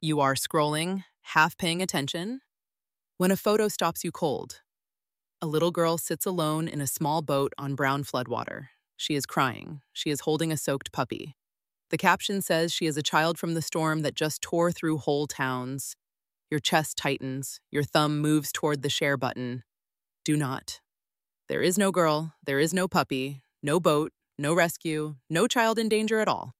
You are scrolling, half paying attention, when a photo stops you cold. A little girl sits alone in a small boat on brown floodwater. She is crying. She is holding a soaked puppy. The caption says she is a child from the storm that just tore through whole towns. Your chest tightens. Your thumb moves toward the share button. Do not. There is no girl. There is no puppy. No boat. No rescue. No child in danger at all.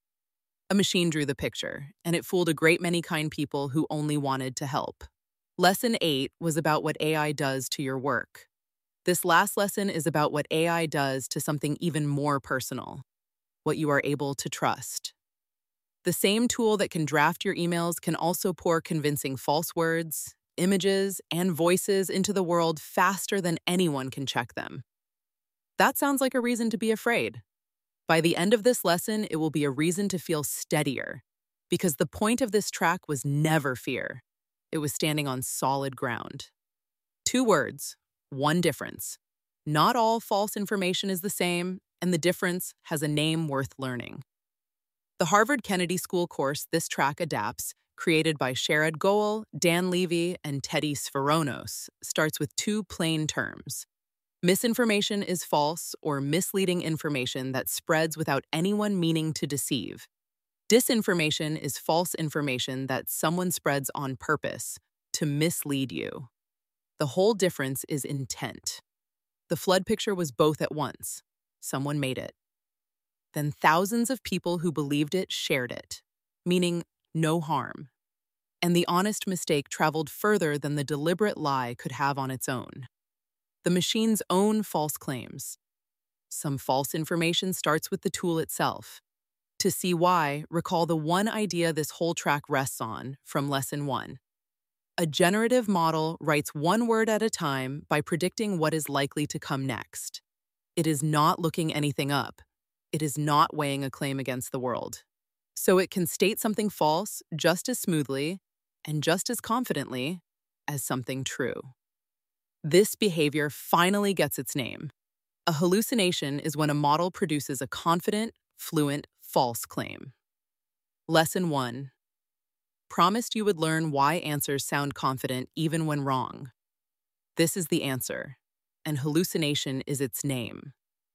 A machine drew the picture, and it fooled a great many kind people who only wanted to help. Lesson 8 was about what AI does to your work. This last lesson is about what AI does to something even more personal, what you are able to trust. The same tool that can draft your emails can also pour convincing false words, images, and voices into the world faster than anyone can check them. That sounds like a reason to be afraid. By the end of this lesson, it will be a reason to feel steadier, because the point of this track was never fear. It was standing on solid ground. 2 words, 1 difference. Not all false information is the same, and the difference has a name worth learning. The Harvard Kennedy School course this track adapts, created by Sherrod Goel, Dan Levy, and Teddy Sforonos, starts with 2 plain terms. Misinformation is false or misleading information that spreads without anyone meaning to deceive. Disinformation is false information that someone spreads on purpose to mislead you. The whole difference is intent. The flood picture was both at once. Someone made it. Then thousands of people who believed it shared it, meaning no harm. And the honest mistake traveled further than the deliberate lie could have on its own. The machine's own false claims. Some false information starts with the tool itself. To see why, recall the one idea this whole track rests on from Lesson 1. A generative model writes 1 word at a time by predicting what is likely to come next. It is not looking anything up. It is not weighing a claim against the world. So it can state something false just as smoothly and just as confidently as something true. This behavior finally gets its name. A hallucination is when a model produces a confident, fluent, false claim. Lesson 1. Promised you would learn why answers sound confident even when wrong. This is the answer, and hallucination is its name.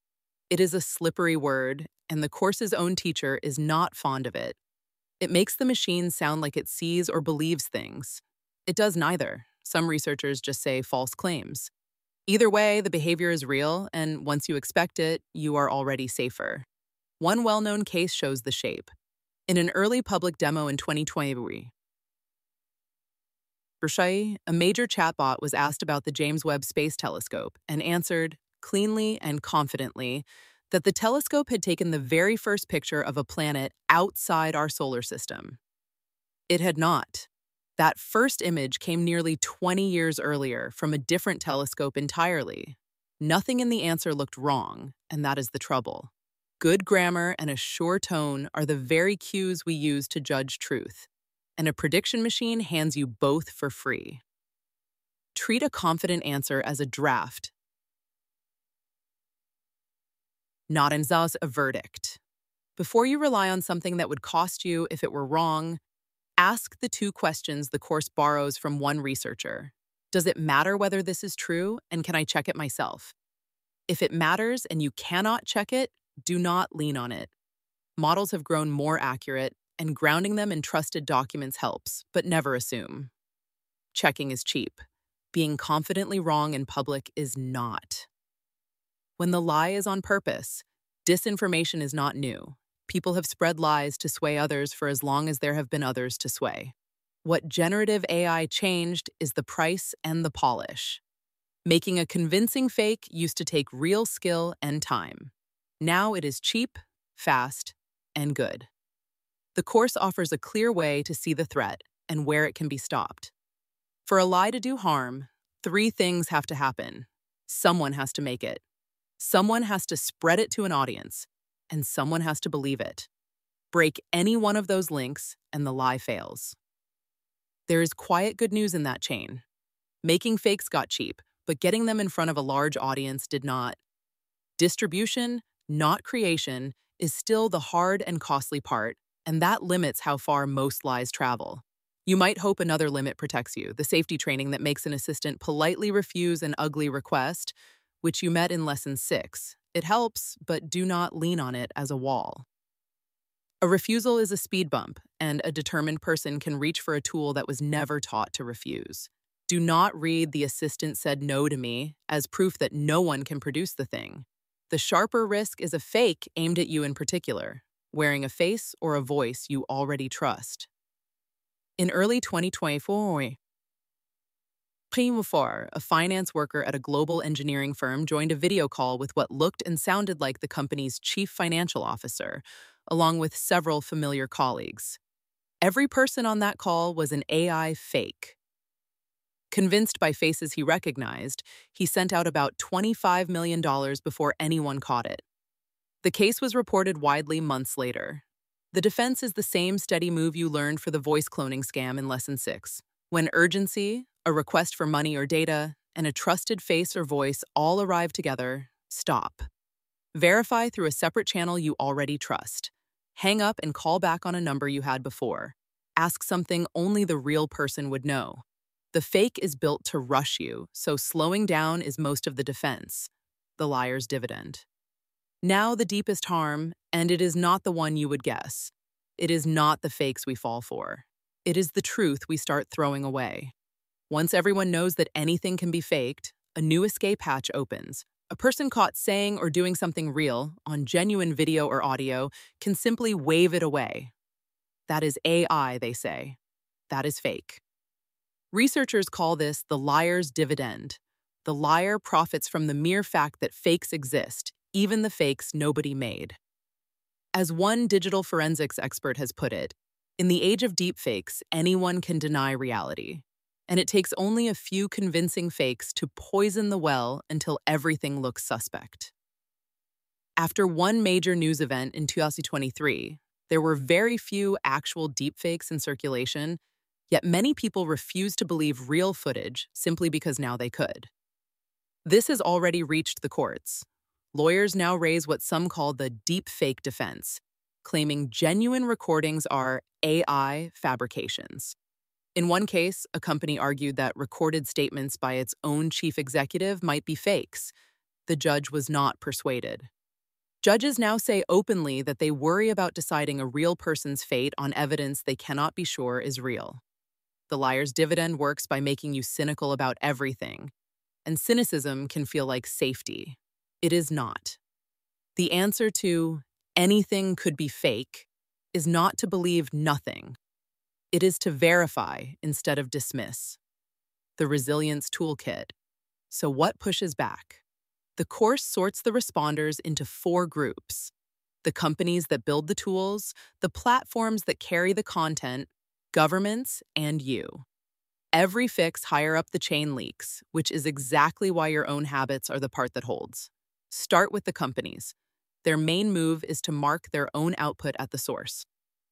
It is a slippery word, and the course's own teacher is not fond of it. It makes the machine sound like it sees or believes things. It does neither. Some researchers just say false claims. Either way, the behavior is real, and once you expect it, you are already safer. One well-known case shows the shape. In an early public demo in 2020, a major chatbot was asked about the James Webb Space Telescope and answered, cleanly and confidently, that the telescope had taken the very first picture of a planet outside our solar system. It had not. That first image came nearly 20 years earlier from a different telescope entirely. Nothing in the answer looked wrong, and that is the trouble. Good grammar and a sure tone are the very cues we use to judge truth, and a prediction machine hands you both for free. Treat a confident answer as a draft, not as a verdict. Before you rely on something that would cost you if it were wrong, ask the 2 questions the course borrows from one researcher. Does it matter whether this is true, and can I check it myself? If it matters and you cannot check it, do not lean on it. Models have grown more accurate, and grounding them in trusted documents helps, but never assume. Checking is cheap. Being confidently wrong in public is not. When the lie is on purpose, disinformation is not new. People have spread lies to sway others for as long as there have been others to sway. What generative AI changed is the price and the polish. Making a convincing fake used to take real skill and time. Now it is cheap, fast, and good. The course offers a clear way to see the threat and where it can be stopped. For a lie to do harm, 3 things have to happen. Someone has to make it. Someone has to spread it to an audience. And someone has to believe it. Break any one of those links, and the lie fails. There is quiet good news in that chain. Making fakes got cheap, but getting them in front of a large audience did not. Distribution, not creation, is still the hard and costly part, and that limits how far most lies travel. You might hope another limit protects you, the safety training that makes an assistant politely refuse an ugly request, which you met in Lesson 6. It helps, but do not lean on it as a wall. A refusal is a speed bump, and a determined person can reach for a tool that was never taught to refuse. Do not read "the assistant said no to me" as proof that no one can produce the thing. The sharper risk is a fake aimed at you in particular, wearing a face or a voice you already trust. In early 2024, Primo Far, a finance worker at a global engineering firm, joined a video call with what looked and sounded like the company's chief financial officer, along with several familiar colleagues. Every person on that call was an AI fake. Convinced by faces he recognized, he sent out about $25 million before anyone caught it. The case was reported widely months later. The defense is the same steady move you learned for the voice cloning scam in Lesson 6. When urgency, a request for money or data, and a trusted face or voice all arrive together, stop. Verify through a separate channel you already trust. Hang up and call back on a number you had before. Ask something only the real person would know. The fake is built to rush you, so slowing down is most of the defense. The liar's dividend. Now the deepest harm, and it is not the one you would guess. It is not the fakes we fall for. It is the truth we start throwing away. Once everyone knows that anything can be faked, a new escape hatch opens. A person caught saying or doing something real on genuine video or audio can simply wave it away. That is AI, they say. That is fake. Researchers call this the liar's dividend. The liar profits from the mere fact that fakes exist, even the fakes nobody made. As one digital forensics expert has put it, in the age of deepfakes, anyone can deny reality. And it takes only a few convincing fakes to poison the well until everything looks suspect. After one major news event in 2023, there were very few actual deepfakes in circulation, yet many people refused to believe real footage simply because now they could. This has already reached the courts. Lawyers now raise what some call the deepfake defense, claiming genuine recordings are AI fabrications. In one case, a company argued that recorded statements by its own chief executive might be fakes. The judge was not persuaded. Judges now say openly that they worry about deciding a real person's fate on evidence they cannot be sure is real. The liar's dividend works by making you cynical about everything, and cynicism can feel like safety. It is not. The answer to anything could be fake is not to believe nothing. It is to verify instead of dismiss. The Resilience Toolkit. So what pushes back? The course sorts the responders into 4 groups: the companies that build the tools, the platforms that carry the content, governments, and you. Every fix higher up the chain leaks, which is exactly why your own habits are the part that holds. Start with the companies. Their main move is to mark their own output at the source.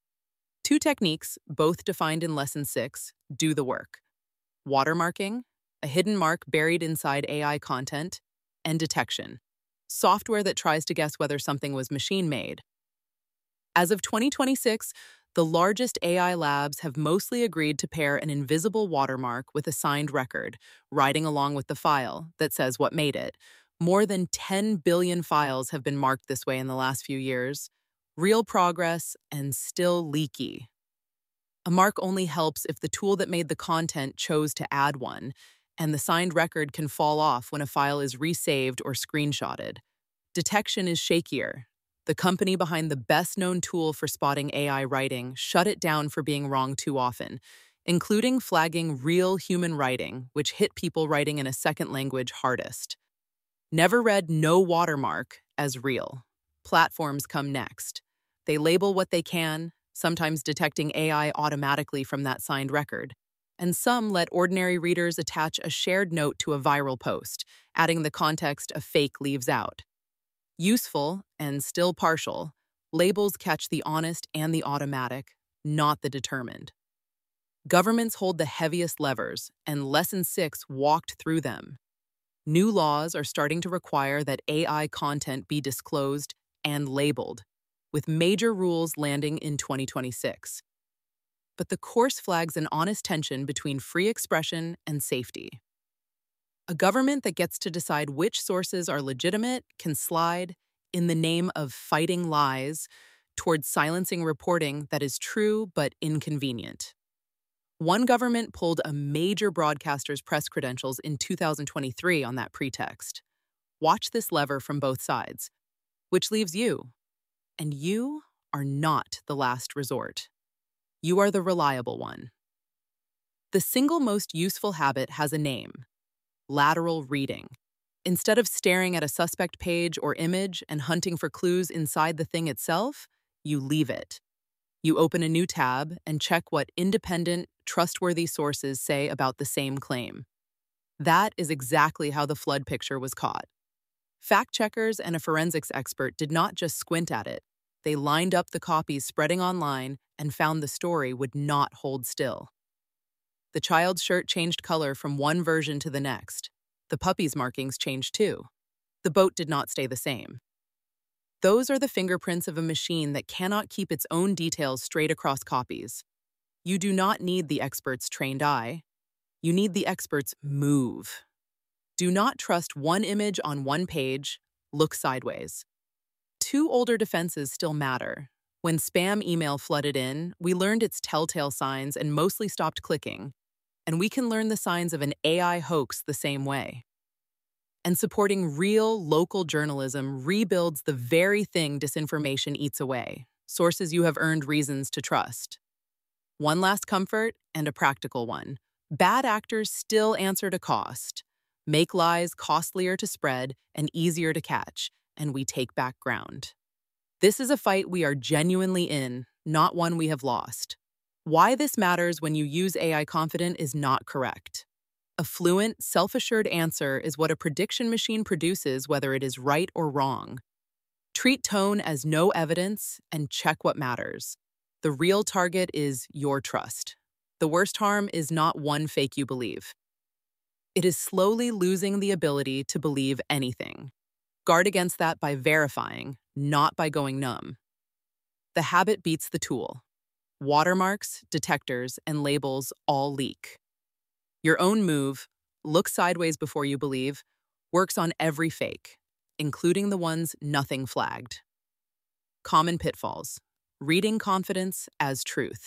2 techniques, both defined in Lesson 6, do the work: watermarking, a hidden mark buried inside AI content, and detection, software that tries to guess whether something was machine-made. As of 2026, the largest AI labs have mostly agreed to pair an invisible watermark with a signed record, riding along with the file, that says what made it. More than 10 billion files have been marked this way in the last few years. Real progress, and still leaky. A mark only helps if the tool that made the content chose to add one, and the signed record can fall off when a file is resaved or screenshotted. Detection is shakier. The company behind the best-known tool for spotting AI writing shut it down for being wrong too often, including flagging real human writing, which hit people writing in a second language hardest. Never read no watermark as real. Platforms come next. They label what they can, sometimes detecting AI automatically from that signed record. And some let ordinary readers attach a shared note to a viral post, adding the context a fake leaves out. Useful, and still partial, labels catch the honest and the automatic, not the determined. Governments hold the heaviest levers, and Lesson 6 walked through them. New laws are starting to require that AI content be disclosed and labeled, with major rules landing in 2026. but the course flags an honest tension between free expression and safety. A government that gets to decide which sources are legitimate can slide, in the name of fighting lies, towards silencing reporting that is true but inconvenient. One government pulled a major broadcaster's press credentials in 2023 on that pretext. Watch this lever from both sides, which leaves you. And you are not the last resort. You are the reliable one. The single most useful habit has a name: lateral reading. Instead of staring at a suspect page or image and hunting for clues inside the thing itself, you leave it. You open a new tab and check what independent, trustworthy sources say about the same claim. That is exactly how the flood picture was caught. Fact-checkers and a forensics expert did not just squint at it. They lined up the copies spreading online and found the story would not hold still. The child's shirt changed color from one version to the next. The puppy's markings changed too. The boat did not stay the same. Those are the fingerprints of a machine that cannot keep its own details straight across copies. You do not need the expert's trained eye. You need the expert's move. Do not trust one image on one page. Look sideways. Two older defenses still matter. When spam email flooded in, we learned its telltale signs and mostly stopped clicking. And we can learn the signs of an AI hoax the same way. And supporting real, local journalism rebuilds the very thing disinformation eats away: sources you have earned reasons to trust. One last comfort, and a practical one: bad actors still answer to cost. Make lies costlier to spread and easier to catch, and we take back ground. This is a fight we are genuinely in, not one we have lost. Why this matters when you use AI confident is not correct. A fluent, self-assured answer is what a prediction machine produces, whether it is right or wrong. Treat tone as no evidence and check what matters. The real target is your trust. The worst harm is not one fake you believe. It is slowly losing the ability to believe anything. Guard against that by verifying, not by going numb. The habit beats the tool. Watermarks, detectors, and labels all leak. Your own move, look sideways before you believe, works on every fake, including the ones nothing flagged. Common pitfalls: reading confidence as truth.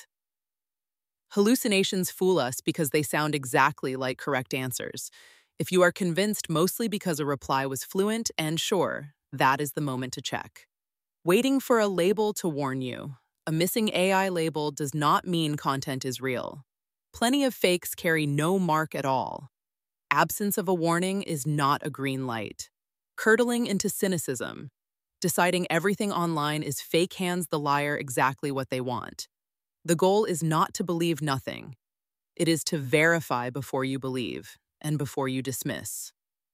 Hallucinations fool us because they sound exactly like correct answers. If you are convinced mostly because a reply was fluent and sure, that is the moment to check. Waiting for a label to warn you. A missing AI label does not mean content is real. Plenty of fakes carry no mark at all. Absence of a warning is not a green light. Curdling into cynicism. Deciding everything online is fake hands the liar exactly what they want. The goal is not to believe nothing. It is to verify before you believe and before you dismiss.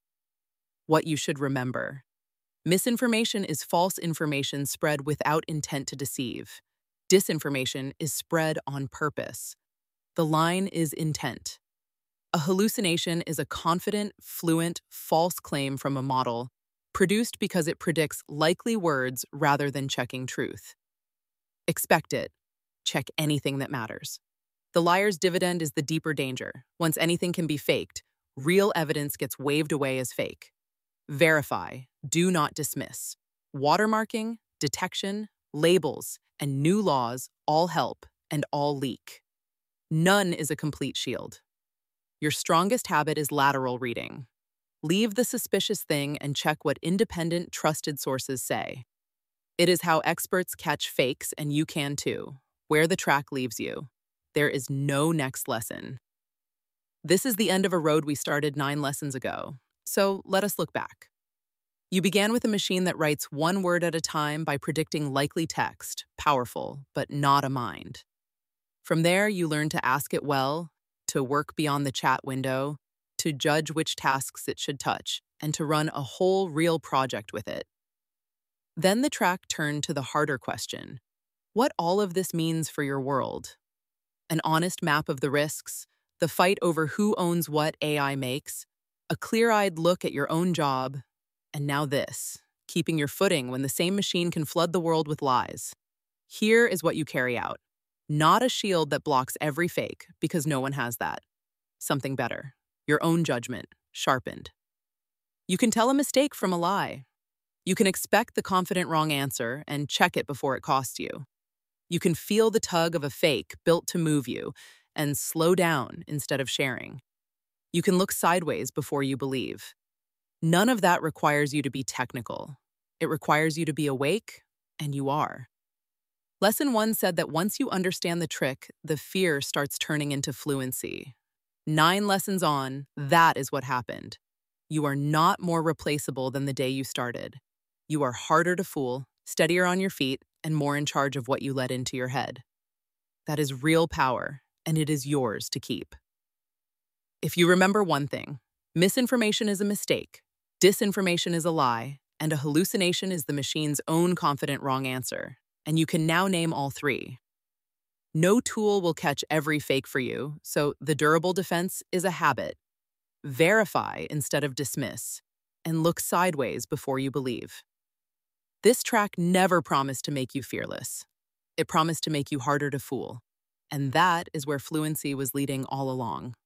What you should remember: misinformation is false information spread without intent to deceive. Disinformation is spread on purpose. The line is intent. A hallucination is a confident, fluent, false claim from a model, produced because it predicts likely words rather than checking truth. Expect it. Check anything that matters. The liar's dividend is the deeper danger. Once anything can be faked, real evidence gets waved away as fake. Verify, do not dismiss. Watermarking, detection, labels, and new laws all help and all leak. None is a complete shield. Your strongest habit is lateral reading. Leave the suspicious thing and check what independent, trusted sources say. It is how experts catch fakes, and you can too. Where the track leaves you, there is no next lesson. This is the end of a road we started 9 lessons ago, so let us look back. You began with a machine that writes one word at a time by predicting likely text, powerful, but not a mind. From there, you learn to ask it well, to work beyond the chat window, to judge which tasks it should touch, and to run a whole real project with it. Then the track turned to the harder question: what all of this means for your world. An honest map of the risks, the fight over who owns what AI makes, a clear-eyed look at your own job, and now this, keeping your footing when the same machine can flood the world with lies. Here is what you carry out. Not a shield that blocks every fake, because no one has that. Something better. Your own judgment, sharpened. You can tell a mistake from a lie. You can expect the confident wrong answer and check it before it costs you. You can feel the tug of a fake built to move you and slow down instead of sharing. You can look sideways before you believe. None of that requires you to be technical. It requires you to be awake, and you are. Lesson 1 said that once you understand the trick, the fear starts turning into fluency. 9 lessons on, that is what happened. You are not more replaceable than the day you started. You are harder to fool, steadier on your feet, and more in charge of what you let into your head. That is real power, and it is yours to keep. If you remember one thing, misinformation is a mistake, disinformation is a lie, and a hallucination is the machine's own confident wrong answer. And you can now name all 3. No tool will catch every fake for you, so the durable defense is a habit. Verify instead of dismiss, and look sideways before you believe. This track never promised to make you fearless. It promised to make you harder to fool. And that is where fluency was leading all along.